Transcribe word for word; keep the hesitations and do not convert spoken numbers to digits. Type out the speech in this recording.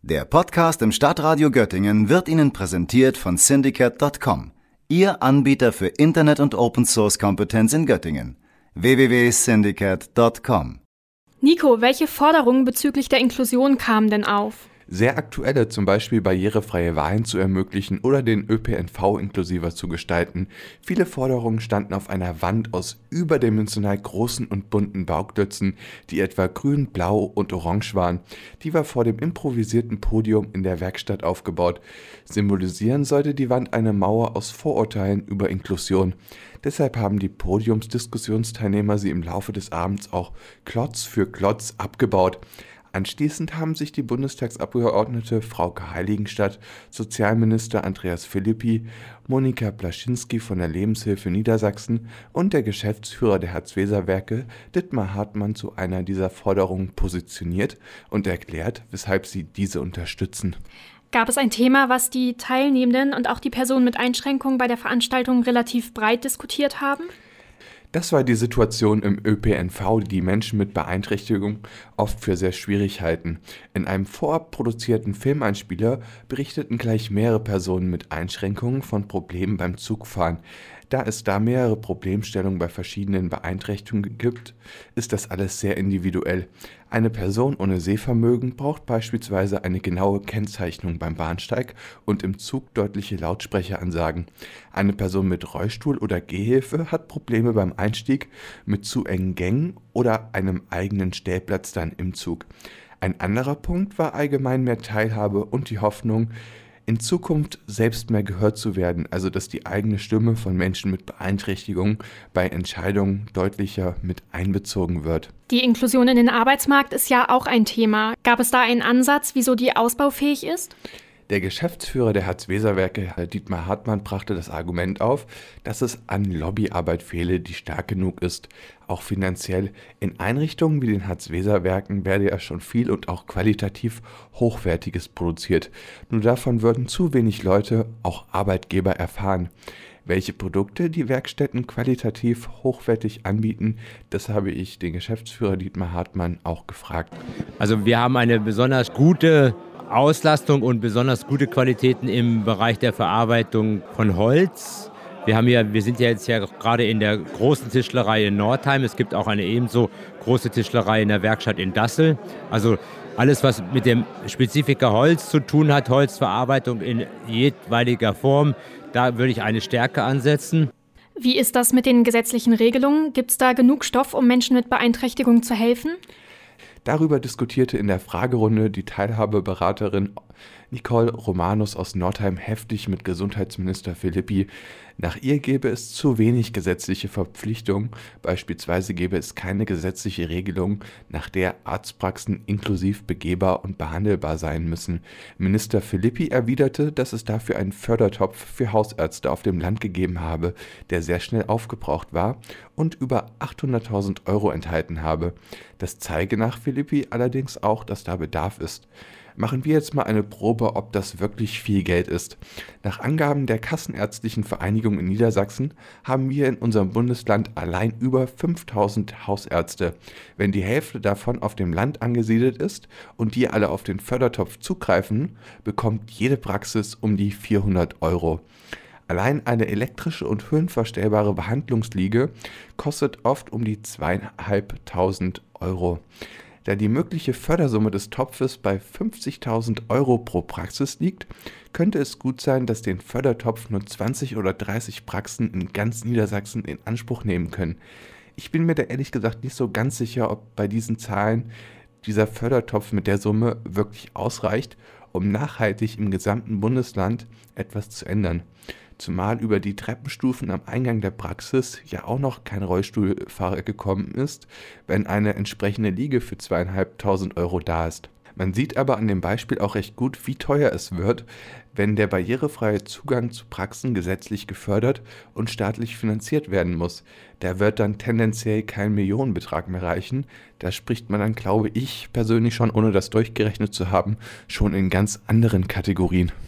Der Podcast im Stadtradio Göttingen wird Ihnen präsentiert von Syndicate Punkt com, Ihr Anbieter für Internet- und Open-Source-Kompetenz in Göttingen. w w w punkt syndicate punkt com. Nico, welche Forderungen bezüglich der Inklusion kamen denn auf? Sehr aktuelle, zum Beispiel barrierefreie Wahlen zu ermöglichen oder den Ö P N V inklusiver zu gestalten. Viele Forderungen standen auf einer Wand aus überdimensional großen und bunten Bauklötzen, die etwa grün, blau und orange waren. Die war vor dem improvisierten Podium in der Werkstatt aufgebaut. Symbolisieren sollte die Wand eine Mauer aus Vorurteilen über Inklusion. Deshalb haben die Podiumsdiskussionsteilnehmer sie im Laufe des Abends auch Klotz für Klotz abgebaut. Anschließend haben sich die Bundestagsabgeordnete Frauke Heiligenstadt, Sozialminister Andreas Philippi, Monika Blaschinski von der Lebenshilfe Niedersachsen und der Geschäftsführer der Hartz-Weser-Werke, Dietmar Hartmann, zu einer dieser Forderungen positioniert und erklärt, weshalb sie diese unterstützen. Gab es ein Thema, was die Teilnehmenden und auch die Personen mit Einschränkungen bei der Veranstaltung relativ breit diskutiert haben? Das war die Situation im Ö P N V, die die Menschen mit Beeinträchtigung oft für sehr schwierig halten. In einem vorab produzierten Filmeinspieler berichteten gleich mehrere Personen mit Einschränkungen von Problemen beim Zugfahren. Da es da mehrere Problemstellungen bei verschiedenen Beeinträchtigungen gibt, ist das alles sehr individuell. Eine Person ohne Sehvermögen braucht beispielsweise eine genaue Kennzeichnung beim Bahnsteig und im Zug deutliche Lautsprecheransagen. Eine Person mit Rollstuhl oder Gehhilfe hat Probleme beim Einstieg mit zu engen Gängen oder einem eigenen Stellplatz dann im Zug. Ein anderer Punkt war allgemein mehr Teilhabe und die Hoffnung, in Zukunft selbst mehr gehört zu werden, also dass die eigene Stimme von Menschen mit Beeinträchtigung bei Entscheidungen deutlicher mit einbezogen wird. Die Inklusion in den Arbeitsmarkt ist ja auch ein Thema. Gab es da einen Ansatz, wieso die ausbaufähig ist? Der Geschäftsführer der Hartz-Weser-Werke, Dietmar Hartmann, brachte das Argument auf, dass es an Lobbyarbeit fehle, die stark genug ist. Auch finanziell. In Einrichtungen wie den Hartz-Weser-Werken werde ja schon viel und auch qualitativ Hochwertiges produziert. Nur davon würden zu wenig Leute, auch Arbeitgeber, erfahren. Welche Produkte die Werkstätten qualitativ hochwertig anbieten, das habe ich den Geschäftsführer Dietmar Hartmann auch gefragt. Also wir haben eine besonders gute Auslastung und besonders gute Qualitäten im Bereich der Verarbeitung von Holz. Wir haben ja, wir sind ja jetzt ja gerade in der großen Tischlerei in Nordheim. Es gibt auch eine ebenso große Tischlerei in der Werkstatt in Dassel. Also alles, was mit dem Spezifika Holz zu tun hat, Holzverarbeitung in jeweiliger Form, da würde ich eine Stärke ansetzen. Wie ist das mit den gesetzlichen Regelungen? Gibt es da genug Stoff, um Menschen mit Beeinträchtigung zu helfen? Darüber diskutierte in der Fragerunde die Teilhabeberaterin Nicole Romanus aus Nordheim heftig mit Gesundheitsminister Philippi. Nach ihr gäbe es zu wenig gesetzliche Verpflichtungen. Beispielsweise gäbe es keine gesetzliche Regelung, nach der Arztpraxen inklusiv begehbar und behandelbar sein müssen. Minister Philippi erwiderte, dass es dafür einen Fördertopf für Hausärzte auf dem Land gegeben habe, der sehr schnell aufgebraucht war und über achthunderttausend Euro enthalten habe. Das zeige nach Philippi allerdings auch, dass da Bedarf ist. Machen wir jetzt mal eine Probe, ob das wirklich viel Geld ist. Nach Angaben der Kassenärztlichen Vereinigung in Niedersachsen haben wir in unserem Bundesland allein über fünftausend Hausärzte. Wenn die Hälfte davon auf dem Land angesiedelt ist und die alle auf den Fördertopf zugreifen, bekommt jede Praxis um die vierhundert Euro. Allein eine elektrische und höhenverstellbare Behandlungsliege kostet oft um die zweieinhalbtausend Euro. Da die mögliche Fördersumme des Topfes bei fünfzigtausend Euro pro Praxis liegt, könnte es gut sein, dass den Fördertopf nur zwanzig oder dreißig Praxen in ganz Niedersachsen in Anspruch nehmen können. Ich bin mir da ehrlich gesagt nicht so ganz sicher, ob bei diesen Zahlen dieser Fördertopf mit der Summe wirklich ausreicht, um nachhaltig im gesamten Bundesland etwas zu ändern. Zumal über die Treppenstufen am Eingang der Praxis ja auch noch kein Rollstuhlfahrer gekommen ist, wenn eine entsprechende Liege für zweieinhalbtausend Euro da ist. Man sieht aber an dem Beispiel auch recht gut, wie teuer es wird, wenn der barrierefreie Zugang zu Praxen gesetzlich gefördert und staatlich finanziert werden muss. Da wird dann tendenziell kein Millionenbetrag mehr reichen. Da spricht man dann, glaube ich persönlich schon, ohne das durchgerechnet zu haben, schon in ganz anderen Kategorien.